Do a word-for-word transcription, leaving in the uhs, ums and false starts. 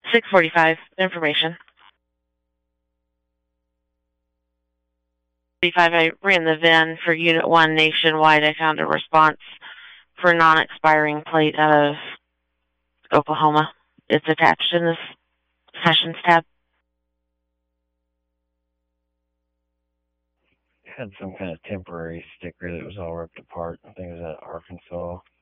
six forty-five, information. forty-five, I ran the V I N for Unit one nationwide. I found a response for non-expiring plate out of Oklahoma. It's attached in this sessions tab. Had some kind of temporary sticker that was all ripped apart. I think it was at Arkansas.